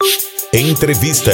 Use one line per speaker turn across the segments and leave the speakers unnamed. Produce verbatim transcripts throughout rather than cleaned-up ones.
Entrevista.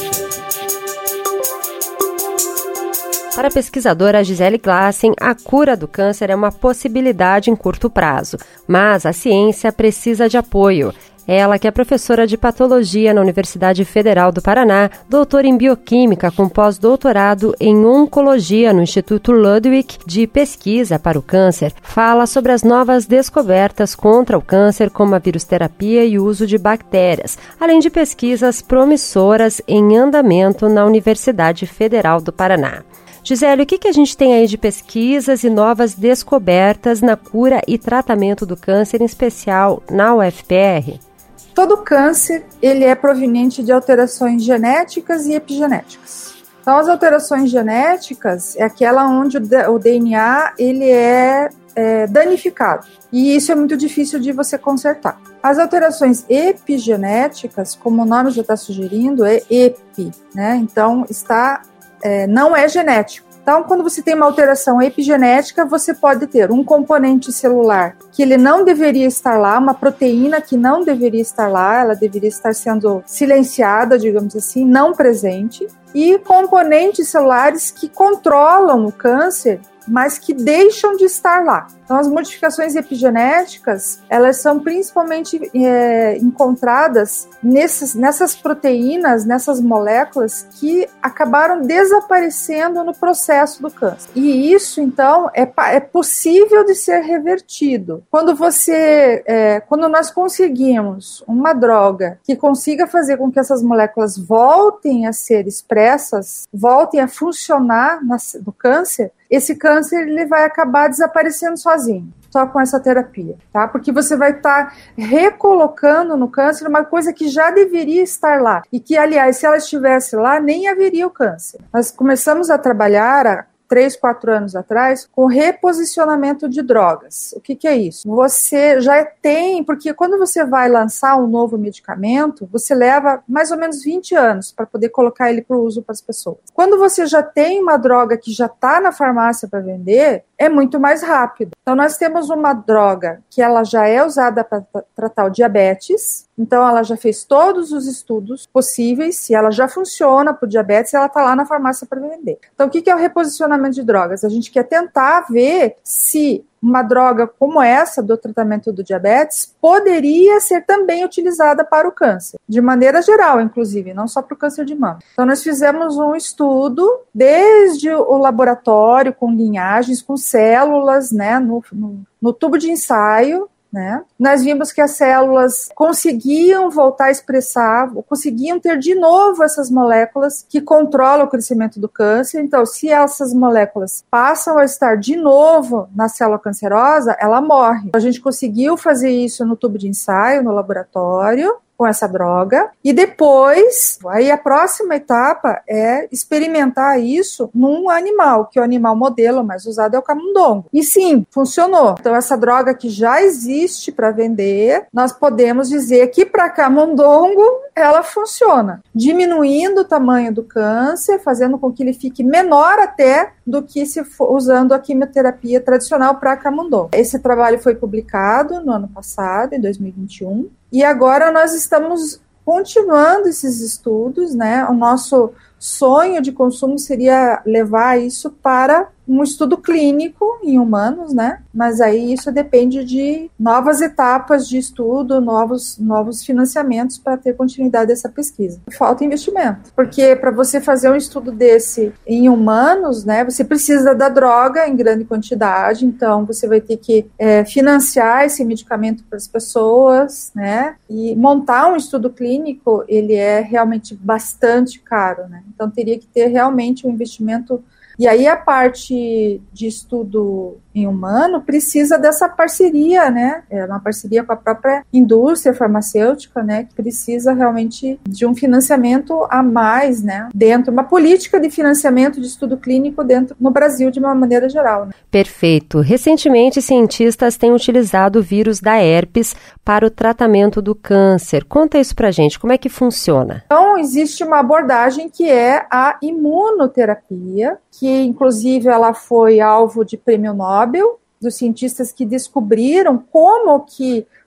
Para a pesquisadora Gisele Glassen, a cura do câncer é uma possibilidade em curto prazo, mas a ciência precisa de apoio. Ela, que é professora de patologia na Universidade Federal do Paraná, doutora em bioquímica com pós-doutorado em oncologia no Instituto Ludwig de Pesquisa para o Câncer, fala sobre as novas descobertas contra o câncer, como a virusterapia e o uso de bactérias, além de pesquisas promissoras em andamento na Universidade Federal do Paraná. Gisele, o que, que a gente tem aí de pesquisas e novas descobertas na cura e tratamento do câncer, em especial na U F P R?
Todo câncer ele é proveniente de alterações genéticas e epigenéticas. Então, as alterações genéticas é aquela onde o D N A ele é, é danificado. E isso é muito difícil de você consertar. As alterações epigenéticas, como o nome já está sugerindo, é epi, né? Então, está, é, não é genético. Então, quando você tem uma alteração epigenética, você pode ter um componente celular que ele não deveria estar lá, uma proteína que não deveria estar lá, ela deveria estar sendo silenciada, digamos assim, não presente, e componentes celulares que controlam o câncer, mas que deixam de estar lá. Então, as modificações epigenéticas, elas são principalmente é, encontradas nessas, nessas proteínas, nessas moléculas que acabaram desaparecendo no processo do câncer. E isso, então, é, é possível de ser revertido. Quando você, é, quando nós conseguimos uma droga que consiga fazer com que essas moléculas voltem a ser expressas, voltem a funcionar no câncer, esse câncer ele vai acabar desaparecendo sozinho, só com essa terapia, tá? Porque você vai estar tá recolocando no câncer uma coisa que já deveria estar lá e que, aliás, se ela estivesse lá, nem haveria o câncer. Nós começamos a trabalhar há três, quatro anos atrás com reposicionamento de drogas. O que, que é isso? Você já tem, porque quando você vai lançar um novo medicamento, você leva mais ou menos vinte anos para poder colocar ele para o uso para as pessoas. Quando você já tem uma droga que já está na farmácia para vender, é muito mais rápido. Então, nós temos uma droga que ela já é usada para tratar o diabetes, então ela já fez todos os estudos possíveis, se ela já funciona para o diabetes, ela está lá na farmácia para vender. Então, o que é o reposicionamento de drogas? A gente quer tentar ver se uma droga como essa do tratamento do diabetes poderia ser também utilizada para o câncer, de maneira geral, inclusive, não só para o câncer de mama. Então, nós fizemos um estudo desde o laboratório, com linhagens, com células, né, no, no, no tubo de ensaio, né? Nós vimos que as células conseguiam voltar a expressar, conseguiam ter de novo essas moléculas que controlam o crescimento do câncer. Então, se essas moléculas passam a estar de novo na célula cancerosa, ela morre. A gente conseguiu fazer isso no tubo de ensaio, no laboratório, com essa droga, e depois, aí a próxima etapa é experimentar isso num animal, que o animal modelo mais usado é o camundongo. E sim, funcionou. Então, essa droga que já existe para vender, nós podemos dizer que para camundongo ela funciona, diminuindo o tamanho do câncer, fazendo com que ele fique menor até do que se for usando a quimioterapia tradicional para camundongo. Esse trabalho foi publicado no ano passado, em dois mil e vinte e um, e agora nós estamos continuando esses estudos, né? O nosso sonho de consumo seria levar isso para um estudo clínico em humanos, né? Mas aí isso depende de novas etapas de estudo, novos, novos financiamentos para ter continuidade dessa pesquisa. Falta investimento, porque para você fazer um estudo desse em humanos, né, você precisa da droga em grande quantidade, então você vai ter que é, financiar esse medicamento para as pessoas, né? E montar um estudo clínico, ele é realmente bastante caro, né? Então teria que ter realmente um investimento. E aí a parte de estudo em humano precisa dessa parceria, né? É uma parceria com a própria indústria farmacêutica, né? Que precisa realmente de um financiamento a mais, né? Dentro, uma política de financiamento de estudo clínico dentro no Brasil de uma maneira geral, né?
Perfeito. Recentemente, cientistas têm utilizado o vírus da herpes para o tratamento do câncer. Conta isso pra gente, como é que funciona?
Então, existe uma abordagem que é a imunoterapia, que inclusive ela foi alvo de prêmio Nobel, dos cientistas que descobriram como que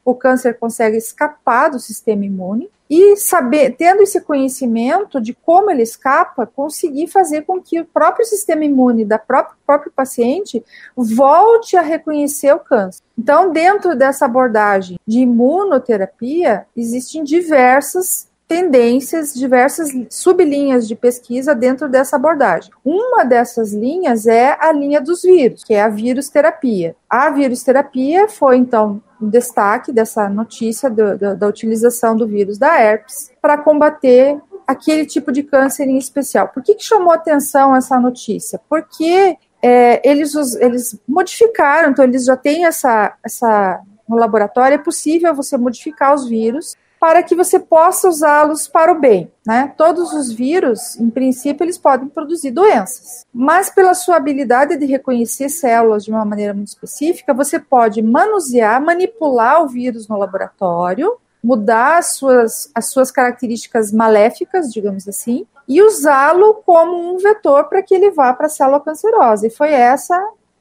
o câncer consegue escapar do sistema imune e saber, tendo esse conhecimento de como ele escapa, conseguir fazer com que o próprio sistema imune da própria próprio paciente volte a reconhecer o câncer. Então, dentro dessa abordagem de imunoterapia, existem diversas tendências, diversas sublinhas de pesquisa dentro dessa abordagem. Uma dessas linhas é a linha dos vírus, que é a virusterapia. A virusterapia foi, então, um destaque dessa notícia do, do, da utilização do vírus da herpes para combater aquele tipo de câncer em especial. Por que que chamou atenção essa notícia? Porque é, eles, eles modificaram, então eles já têm essa, essa... No laboratório é possível você modificar os vírus para que você possa usá-los para o bem, né? Todos os vírus, em princípio, eles podem produzir doenças, mas pela sua habilidade de reconhecer células de uma maneira muito específica, você pode manusear, manipular o vírus no laboratório, mudar as suas, as suas características maléficas, digamos assim, e usá-lo como um vetor para que ele vá para a célula cancerosa. E foi essa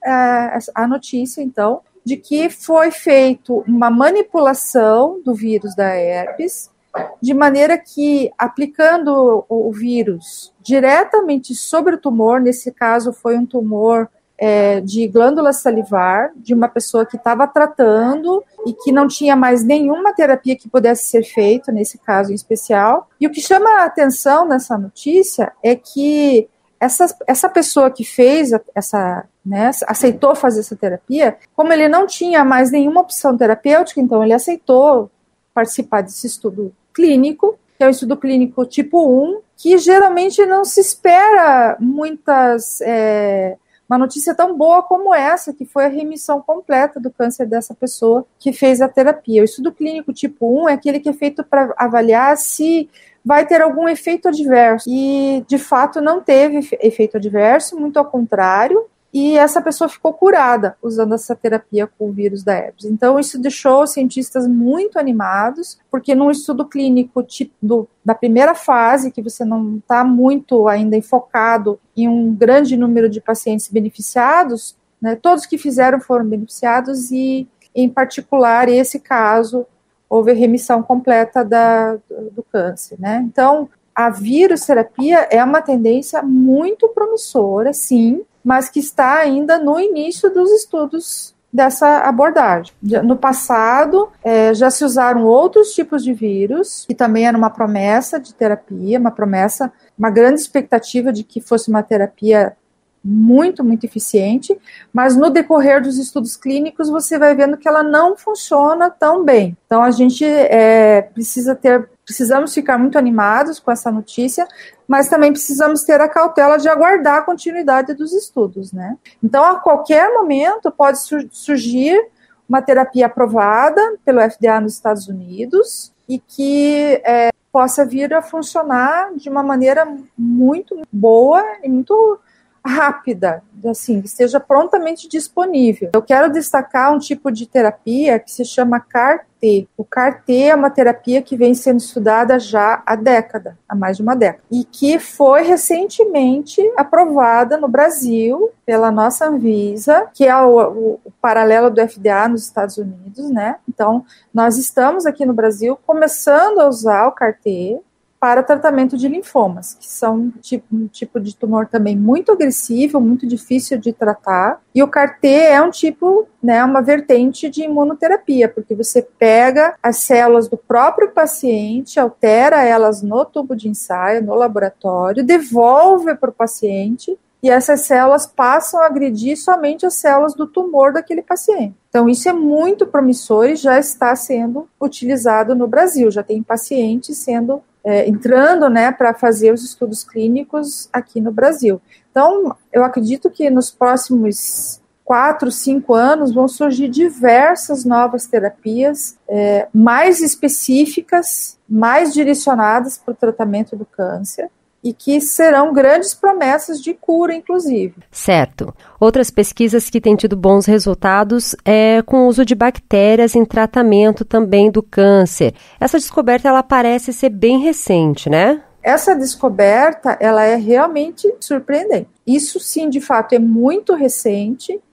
a, a notícia, então, de que foi feito uma manipulação do vírus da herpes, de maneira que, aplicando o, o vírus diretamente sobre o tumor, nesse caso foi um tumor é, de glândula salivar, de uma pessoa que estava tratando e que não tinha mais nenhuma terapia que pudesse ser feita, nesse caso em especial. E o que chama a atenção nessa notícia é que essa, essa pessoa que fez essa... Né, aceitou fazer essa terapia, como ele não tinha mais nenhuma opção terapêutica, então ele aceitou participar desse estudo clínico, que é o estudo clínico tipo um, que geralmente não se espera muitas, é, uma notícia tão boa como essa, que foi a remissão completa do câncer dessa pessoa que fez a terapia. O estudo clínico tipo um é aquele que é feito para avaliar se vai ter algum efeito adverso, e de fato não teve efeito adverso, muito ao contrário, e essa pessoa ficou curada usando essa terapia com o vírus da herpes. Então, isso deixou os cientistas muito animados, porque num estudo clínico tipo do, da primeira fase, que você não está muito ainda enfocado em um grande número de pacientes beneficiados, né, todos que fizeram foram beneficiados e, em particular, esse caso, houve remissão completa da, do, do câncer, né? Então, a virusterapia é uma tendência muito promissora, sim, mas que está ainda no início dos estudos dessa abordagem. No passado, é, já se usaram outros tipos de vírus, que também era uma promessa de terapia, uma promessa, uma grande expectativa de que fosse uma terapia muito, muito eficiente, mas no decorrer dos estudos clínicos você vai vendo que ela não funciona tão bem. Então a gente é, precisa ter, precisamos ficar muito animados com essa notícia, mas também precisamos ter a cautela de aguardar a continuidade dos estudos, né? Então a qualquer momento pode sur- surgir uma terapia aprovada pelo F D A nos Estados Unidos e que é, possa vir a funcionar de uma maneira muito boa e muito rápida, assim, que esteja prontamente disponível. Eu quero destacar um tipo de terapia que se chama C A R T. O C A R T é uma terapia que vem sendo estudada já há década, há mais de uma década, e que foi recentemente aprovada no Brasil pela nossa Anvisa, que é o, o, o paralelo do F D A nos Estados Unidos, né? Então, nós estamos aqui no Brasil começando a usar o C A R T para tratamento de linfomas, que são um tipo, um tipo de tumor também muito agressivo, muito difícil de tratar. E o C A R T é um tipo, né, uma vertente de imunoterapia, porque você pega as células do próprio paciente, altera elas no tubo de ensaio, no laboratório, devolve para o paciente, e essas células passam a agredir somente as células do tumor daquele paciente. Então, isso é muito promissor e já está sendo utilizado no Brasil. Já tem pacientes sendo É, entrando, né, para fazer os estudos clínicos aqui no Brasil. Então, eu acredito que nos próximos quatro, cinco anos vão surgir diversas novas terapias é, mais específicas, mais direcionadas para o tratamento do câncer, e que serão grandes promessas de cura, inclusive.
Certo. Outras pesquisas que têm tido bons resultados é com o uso de bactérias em tratamento também do câncer. Essa descoberta, ela parece ser bem recente, né?
Essa descoberta, ela é realmente surpreendente. Isso, sim, de fato, é muito recente.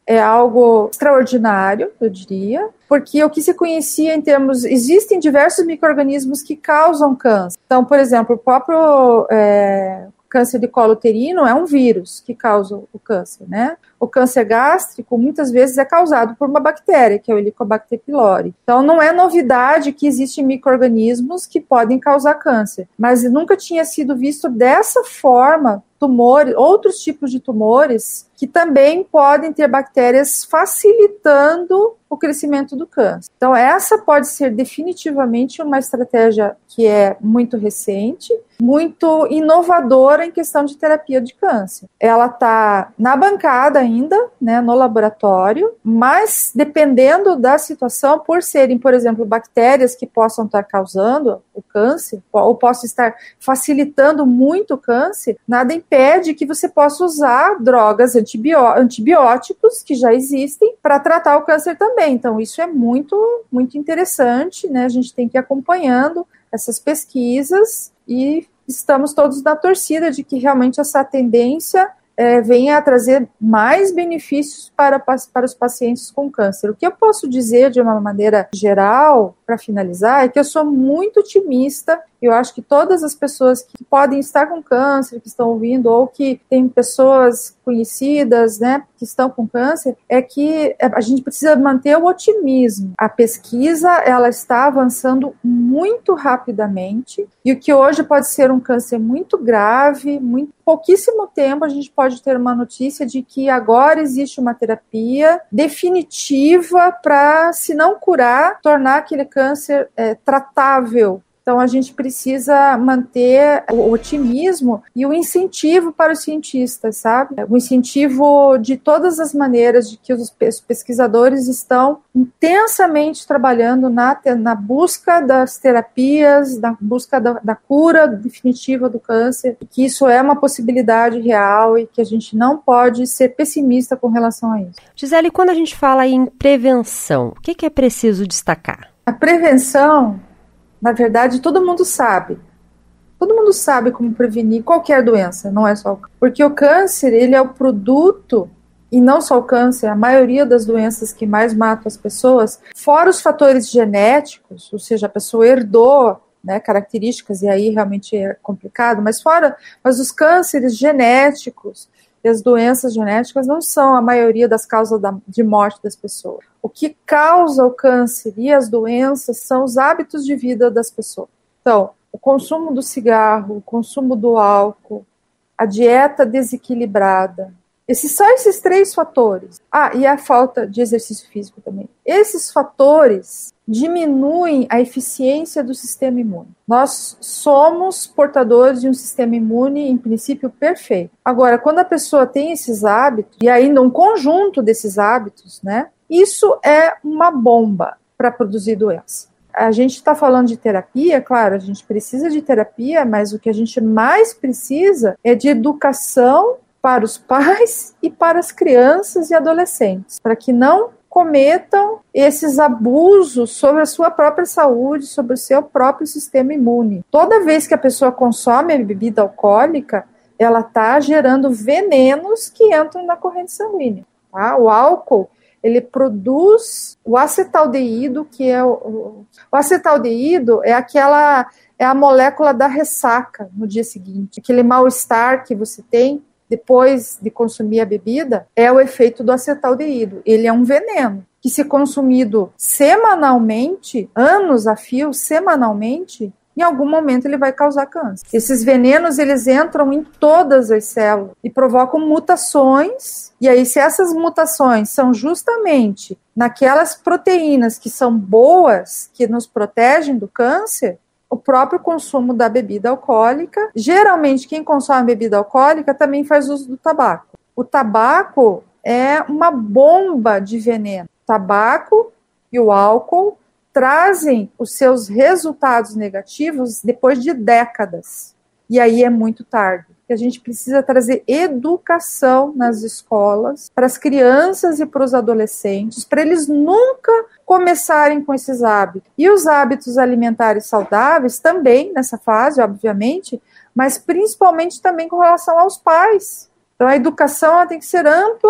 é algo extraordinário, eu diria, porque o que se conhecia em termos... Existem diversos micro-organismos que causam câncer. Então, por exemplo, o próprio é, câncer de colo uterino é um vírus que causa o câncer, né? O câncer gástrico, muitas vezes, é causado por uma bactéria, que é o Helicobacter pylori. Então, não é novidade que existem micro-organismos que podem causar câncer, mas nunca tinha sido visto dessa forma tumores, outros tipos de tumores que também podem ter bactérias facilitando o crescimento do câncer. Então, essa pode ser definitivamente uma estratégia que é muito recente, muito inovadora em questão de terapia de câncer. Ela está na bancada ainda, né, no laboratório, mas dependendo da situação, por serem, por exemplo, bactérias que possam estar causando o câncer, ou possam estar facilitando muito o câncer, nada impede que você possa usar drogas antibió- antibióticos que já existem para tratar o câncer também. Então, isso é muito, muito interessante, né? A gente tem que ir acompanhando essas pesquisas e estamos todos na torcida de que realmente essa tendência é, venha a trazer mais benefícios para, para os pacientes com câncer. O que eu posso dizer de uma maneira geral, para finalizar, é que eu sou muito otimista. Eu acho que todas as pessoas que podem estar com câncer, que estão ouvindo, ou que têm pessoas conhecidas, né, que estão com câncer, é que a gente precisa manter o otimismo. A pesquisa, ela está avançando muito rapidamente, e o que hoje pode ser um câncer muito grave, muito pouquíssimo tempo, a gente pode ter uma notícia de que agora existe uma terapia definitiva para, se não curar, tornar aquele câncer é, tratável. Então, a gente precisa manter o otimismo e o incentivo para os cientistas, sabe? O incentivo de todas as maneiras de que os pesquisadores estão intensamente trabalhando na, na busca das terapias, na busca da, da cura definitiva do câncer, que isso é uma possibilidade real e que a gente não pode ser pessimista com relação a isso.
Gisele, quando a gente fala em prevenção, o que, que é preciso destacar?
A prevenção... Na verdade, todo mundo sabe. Todo mundo sabe como prevenir qualquer doença, não é só o câncer. Porque o câncer, ele é o produto, e não só o câncer, a maioria das doenças que mais matam as pessoas, fora os fatores genéticos, ou seja, a pessoa herdou, né, características, e aí realmente é complicado, mas fora, mas os cânceres genéticos e as doenças genéticas não são a maioria das causas da, de morte das pessoas. O que causa o câncer e as doenças são os hábitos de vida das pessoas. Então, o consumo do cigarro, o consumo do álcool, a dieta desequilibrada, esses são esses três fatores. Ah, e a falta de exercício físico também. Esses fatores diminuem a eficiência do sistema imune. Nós somos portadores de um sistema imune, em princípio, perfeito. Agora, quando a pessoa tem esses hábitos, e ainda um conjunto desses hábitos, né, isso é uma bomba para produzir doença. A gente está falando de terapia, claro, a gente precisa de terapia, mas o que a gente mais precisa é de educação para os pais e para as crianças e adolescentes, para que não cometam esses abusos sobre a sua própria saúde, sobre o seu próprio sistema imune. Toda vez que a pessoa consome a bebida alcoólica, ela está gerando venenos que entram na corrente sanguínea. Tá? O álcool, ele produz o acetaldeído, que é o, o, o acetaldeído é aquela, é a molécula da ressaca no dia seguinte, aquele mal-estar que você tem depois de consumir a bebida, é o efeito do acetaldeído. Ele é um veneno que, se consumido semanalmente, anos a fio, semanalmente, em algum momento ele vai causar câncer. Esses venenos, eles entram em todas as células e provocam mutações, e aí se essas mutações são justamente naquelas proteínas que são boas, que nos protegem do câncer, o próprio consumo da bebida alcoólica, geralmente quem consome bebida alcoólica também faz uso do tabaco. O tabaco é uma bomba de veneno. O tabaco e o álcool trazem os seus resultados negativos depois de décadas. E aí é muito tarde. A gente precisa trazer educação nas escolas, para as crianças e para os adolescentes, para eles nunca começarem com esses hábitos. E os hábitos alimentares saudáveis também, nessa fase, obviamente, mas principalmente também com relação aos pais. Então, a educação ela tem que ser ampla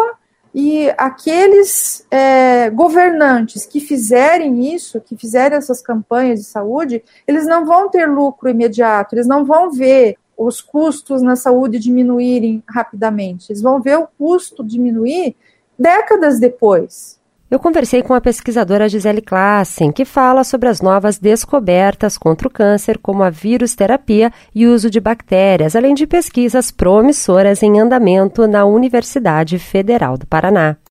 E aqueles é, governantes que fizerem isso, que fizerem essas campanhas de saúde, eles não vão ter lucro imediato, eles não vão ver os custos na saúde diminuírem rapidamente, eles vão ver o custo diminuir décadas depois.
Eu conversei com a pesquisadora Gisele Classen, que fala sobre as novas descobertas contra o câncer, como a virusterapia e o uso de bactérias, além de pesquisas promissoras em andamento na Universidade Federal do Paraná.